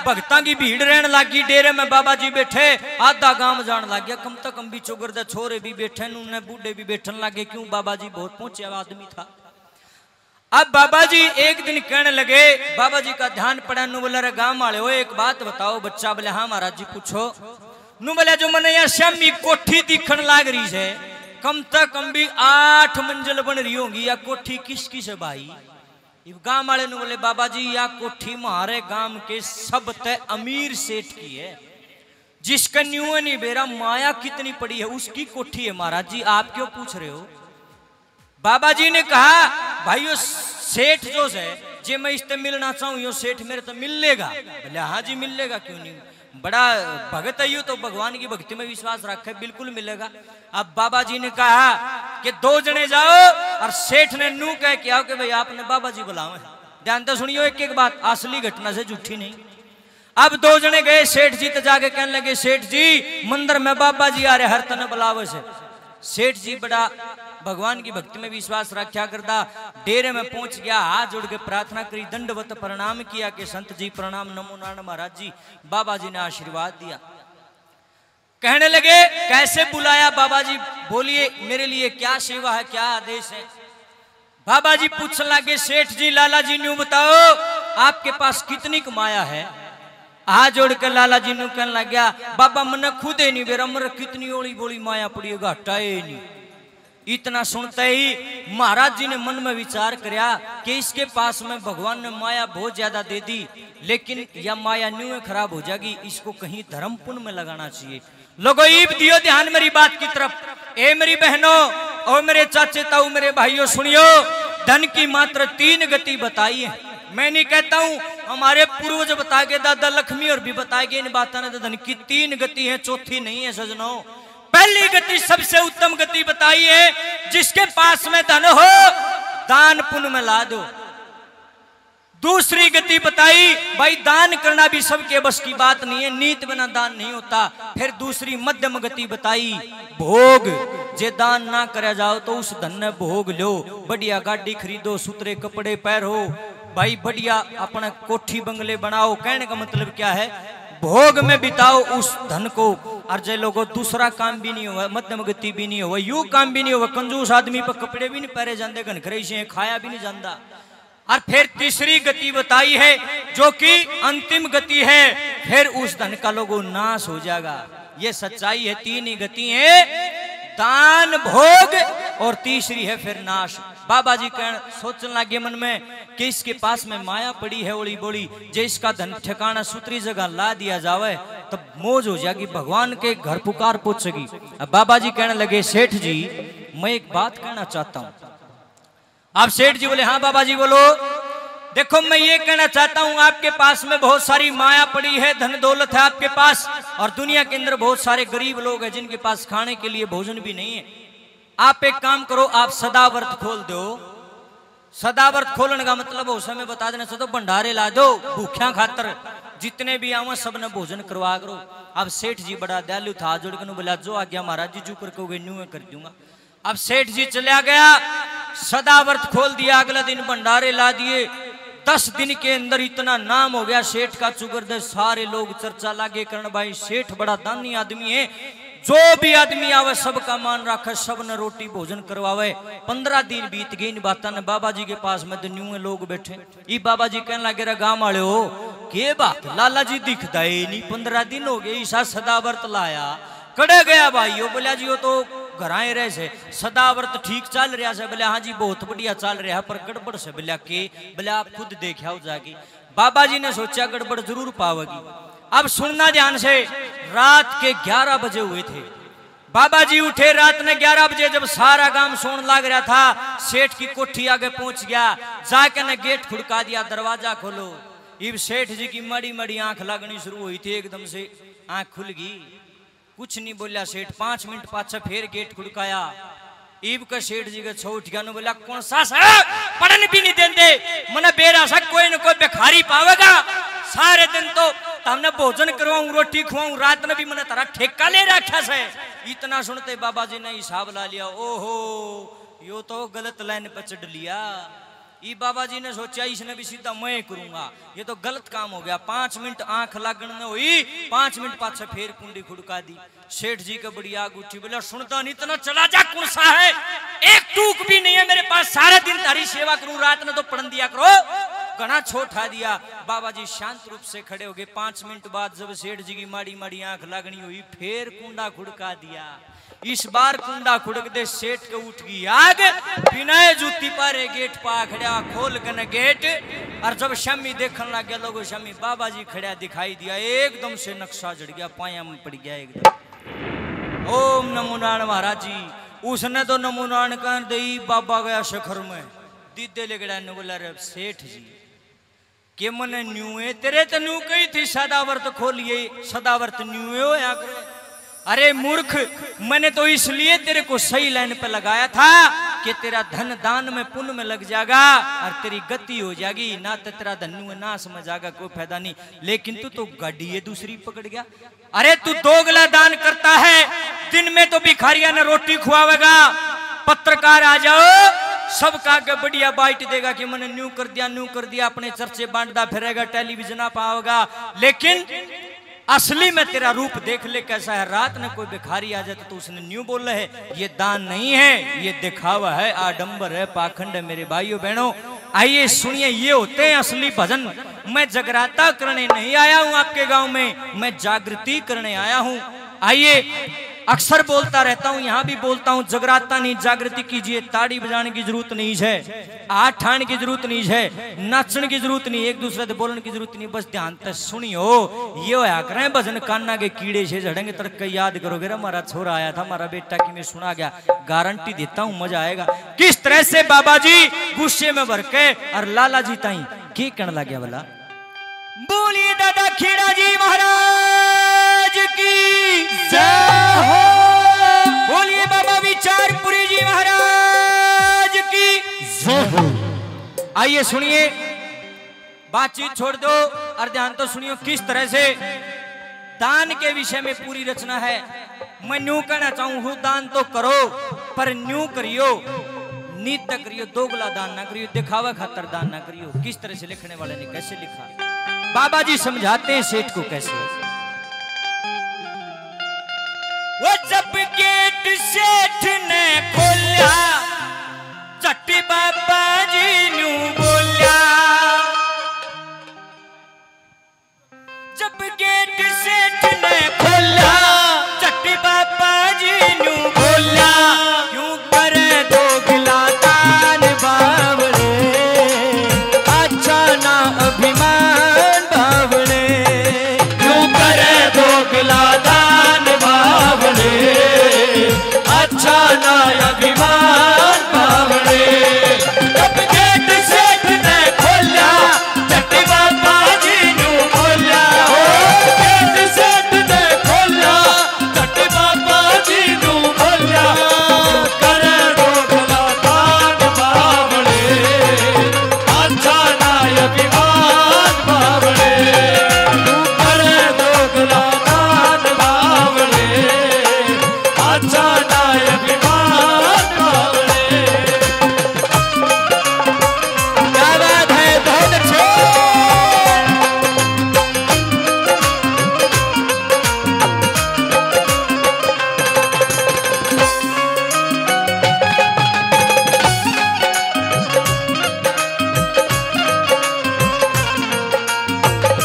भगतां की भीड़ रहने लगी। डेरे में बाबा जी बैठे, आधा गांव जान लग गया। कम तक कम भी चौगर दे छोरे भी बैठे, उन्हें बूढ़े भी बैठन लगे। क्यों? बाबा जी बहुत पहुंचे आदमी था। अब बाबा जी एक दिन कहने लगे, बाबा जी का ध्यान पड़ा। नु बोले, गांव वाले हो एक बात बताओ। बच्चा बोले, हाँ महाराज जी पूछो। नु बोले, जो मैंने यहाँ श्यामी कोठी दिखन लाग रही है, कम तक कम भी 8 मंजिल बन रही होंगी। या कोठी किसकी से भाई? गांव वाले ने बोले, बाबा जी या कोठी हमारे गांव के सबसे अमीर सेठ की है, जिसका न्यू नहीं बेरा माया कितनी पड़ी है, उसकी कोठी है। महाराज जी आप क्यों पूछ रहे हो? बाबा जी ने कहा, भाई सेठ जो है, जे मैं इससे मिलना चाहूं, यो सेठ मेरे तो मिल लेगा? बोले, हाँ जी मिल लेगा, क्यों नहीं, बड़ा भगत है, तो भगवान की भक्ति में विश्वास रखे, बिल्कुल मिलेगा। अब बाबा जी ने कहा कि 2 जने जाओ और सेठ ने नू कह के आओ कि भाई आपने बाबा जी बुलावे। ध्यान तो सुनियो एक एक बात, असली घटना से झूठी नहीं। अब 2 जने गए सेठ जी तो जाके कहने लगे, सेठ जी मंदिर में बाबा जी आ रहे, हर तने बुलावे से। सेठ जी बड़ा भगवान की भक्ति में विश्वास रखा करता, डेरे में पहुंच गया, हाथ जोड़ के प्रार्थना करी, दंडवत प्रणाम किया कि संत जी प्रणाम, नमो नारायण महाराज जी। बाबा जी ने आशीर्वाद दिया। कहने लगे, कैसे बुलाया? बाबा जी बोलिए, मेरे लिए क्या सेवा है, क्या आदेश है? बाबा जी पूछने लगे, सेठ जी लाला जी न्यू बताओ आपके पास कितनी कमाया है? हाथ जोड़ कर लाला जी ने कहने लग गया, बाबा मने खुद ही नहीं बेरा, मर कितनी ओली बोली माया पड़ी है, घाटा है नहीं। इतना सुनते ही महाराज जी ने मन में विचार किया कि इसके पास में भगवान ने माया बहुत ज्यादा दे दी, लेकिन यह माया न्यू खराब हो जाएगी, इसको कहीं धर्म पुण्य में लगाना चाहिए। लोगों ईब दियो ध्यान मेरी बात की तरफ। ए मेरी बहनों और मेरे चाचे ताऊ मेरे भाइयों सुनियो, धन की मात्र 3 गति बताई है। मैं नहीं कहता हूं, हमारे पूर्वज बताए गए, दादा लक्ष्मी और भी बताए गए इन बातों ने। धन की 3 गति है, चौथी नहीं है सजनों। पहली गति सबसे उत्तम गति बताई है, जिसके पास में धन हो दान पुण्य में ला दो। दूसरी गति बताई, भाई दान करना भी सबके बस की बात नहीं है, नीत बिना दान नहीं होता। फिर दूसरी मध्यम गति बताई, भोग, जे दान ना करे जाओ तो उस धन ने भोग लो, बढ़िया गाड़ी खरीदो, सुथरे कपड़े पहनो, भाई बढ़िया अपना कोठी बंगले बनाओ। कहने का मतलब क्या है, भोग में बिताओ उस धन को। और जे लोगों दूसरा काम भी नहीं हुआ, मध्यम गति भी नहीं हुआ, यू काम भी नहीं हुआ, कंजूस आदमी पर कपड़े भी नहीं पहरे जाते, घनखरे से खाया भी नहीं जाता। और फिर तीसरी गति बताई है, जो कि अंतिम गति है, फिर उस धन का लोगों नाश हो जाएगा। ये सच्चाई है। 3 ही गति है, दान, भोग और तीसरी है फिर नाश। बाबा जी कह सोचने लगे मन में कि इसके पास में माया पड़ी है ओली बोली, जे इसका धन ठिकाना सूत्री जगह ला दिया जावे तब मौज हो जाएगी, भगवान के घर पुकार पहुंचेगी। अब बाबा जी कहने लगे, सेठ जी मैं एक बात कहना चाहता हूं। आप सेठ जी बोले, हाँ बाबा जी बोलो। देखो मैं ये कहना चाहता हूं, आपके पास में बहुत सारी माया पड़ी है, धन दौलत है आपके पास, और दुनिया के अंदर बहुत सारे गरीब लोग हैं जिनके पास खाने के लिए भोजन भी नहीं है। आप एक काम करो, आप सदाव्रत खोल दो। सदाव्रत खोलने का मतलब हो समय बता देना चाहता, भंडारे ला दो, भूखिया खातर जितने भी आवे सब ने भोजन करवा करो। अब सेठ जी बड़ा दयालु था, जुड़ के बोला, जो आ गया महाराज जी, जो करके न्यू कर दूंगा। अब सेठ जी चला गया, सदाव्रत खोल दिया, अगला दिन भंडारे ला दिए। 10 दिन के अंदर इतना नाम हो गया सेठ का, चुगर दे सारे लोग चर्चा लागे करने, भाई सेठ बड़ा दानी आदमी है, जो भी आदमी आवे सबका मान रखे, सब ने रोटी भोजन करवावे। 15 दिन बीत गए इन बातों ने। बाबा जी के पास में तो न्यू लोग बैठे। ये बाबा जी कहने लगे, गांव वाले हो के बात, लाला जी दिखता ही नहीं, 15 दिन हो गए ईसा सदाव्रत लाया, कड़े गया भाई। वो बोला जी वो तो घराए रहे से, सदाव्रत ठीक चल रहा है? बोले हाँ जी बहुत बढ़िया चल रहा है, पर गड़बड़ से। बोला के? बोले आप खुद देखा हो जाके। बाबा जी ने सोचा गड़बड़ जरूर पावेगी। अब सुनना ध्यान से, रात के 11 बजे हुए थे। बाबा जी उठे रात में 11 बजे, जब सारा गांव सोने लग रहा था, सेठ की कोठी आगे पहुंच गया, जाके ने गेट खुड़का दिया, दरवाजा खोलो। इब सेठ जी की मड़ी मड़ी आंख लगनी शुरू हुई थी, एकदम से आंख खुल गई। कुछ नहीं बोलिया सेठ। 5 मिनट पाछे फिर गेट खुड़काया। ईब का सेठ जी का छोट गया, बोला कौन सा पढ़न भी नहीं देते, मने बेरा सा कोई न कोई भिखारी पावेगा, सारे दिन तो हमने भोजन करवाऊं, रोटी खुआऊं, रात में भी मैंने तारा ठेका ले रखा से। इतना सुनते बाबा जी ने हिसाब ला लिया, ओहो यो तो गलत लाइन पर चढ़ लिया। ये बाबा जी ने सोचा इसने भी सीधा मैं करूंगा, ये तो गलत काम हो गया। 5 मिनट आंख लागण न हुई, 5 मिनट पाछे फिर कुंडी खुड़का दी। सेठ जी का बड़ी आग उठी, बोला सुनता नहीं इतना चला जा, कौन सा है, एक टूक भी नहीं है मेरे पास, सारा दिन तारी सेवा करूं, रात में तो पढ़न दिया करो। घना छोटा दिया। बाबा जी शांत रूप से खड़े हो गए। 5 मिनट बाद जब सेठ जी की माड़ी माड़ी आंख लागनी हुई, फिर कुंडा खुड़का दिया। इस बार कुंडा खुड़क दे सेठ के उठ गई आग, बिना जूती पारे गेट पा खड़ा, खोल के न गेट। और जब शमी देखने लग गया लोगों, शमी बाबा जी खड़ा दिखाई दिया, एकदम से नक्शा जड़ गया, पाया में पड़ गया एकदम। ओम नमो नारायण महाराज जी। उसने तो नमो नारायण कर दी, बाबा गया शिखर में दीदे लेगड़ा ने बोला रे सेठ जी के मन न्यू है तेरे, तो न्यू कही थी सदावर्त खोलिए, सदावर्त न्यू हो या करे। अरे मूर्ख, मैंने तो इसलिए तेरे को सही लाइन पे लगाया था कि तेरा धन दान में पुण्य में लग जाएगा और तेरी गति हो जाएगी, ना तो तेरा धनु ना समझ जाएगा, कोई फायदा नहीं। लेकिन तू तो गाड़ी है दूसरी पकड़ गया। अरे तू दोगला दान करता है, दिन में तो भिखारिया ने रोटी खुआवेगा, पत्रकार आ जाओ सबका आगे बढ़िया बाइट देगा कि मैंने न्यू कर दिया, अपने चर्चे बांटता फिरेगा, टेलीविजन पाओगा। लेकिन असली में तेरा रूप देख ले कैसा है। रात में कोई भिखारी आ जाता तो उसने न्यू बोल रहे है, ये दान नहीं है, ये दिखावा है, आडंबर है, पाखंड है। मेरे भाइयों बहनों आइए सुनिए, ये होते हैं असली भजन। मैं जगराता करने नहीं आया हूं आपके गांव में, मैं जागृति करने आया हूं। आइए, अक्सर बोलता रहता हूं, यहां भी बोलता हूं, जगराता नहीं जागृति कीजिए। ताड़ी बजाने की जरूरत नहीं है, हाथ ठाने की जरूरत नहीं है, नाचने की जरूरत नहीं, एक दूसरे से बोलने की जरूरत नहीं, बस ध्यान से सुनियो। ये होया करें भजन कान्ना के कीड़े से झड़ेंगे, तरक याद करोगे, हमारा छोरा आया था, हमारा बेटा की मैं सुना गया, गारंटी देता हूं मजा आएगा। किस तरह से बाबा जी गुस्से में भर के और लाला जी ताई की कहने लग गया, बोला बोलिए दादा खेड़ा जी महाराज की जय हो, बोलिए बाबा विचारपुरी जी महाराज की जय हो। आइए सुनिए, बातचीत छोड़ दो और ध्यान तो सुनियो, किस तरह से दान के विषय में पूरी रचना है। मैं न्यू कहना चाहूं, दान तो करो पर न्यू करियो, नीत करियो, दोगला दान ना करियो, दिखावा खातर दान ना करियो। किस तरह से लिखने वाले ने कैसे लिखा, बाबा जी समझाते हैं सेठ को कैसे। वो जब गेट सेठ ने खोला, चट्टी बाबा जी न्यू बोलिया, जब गेट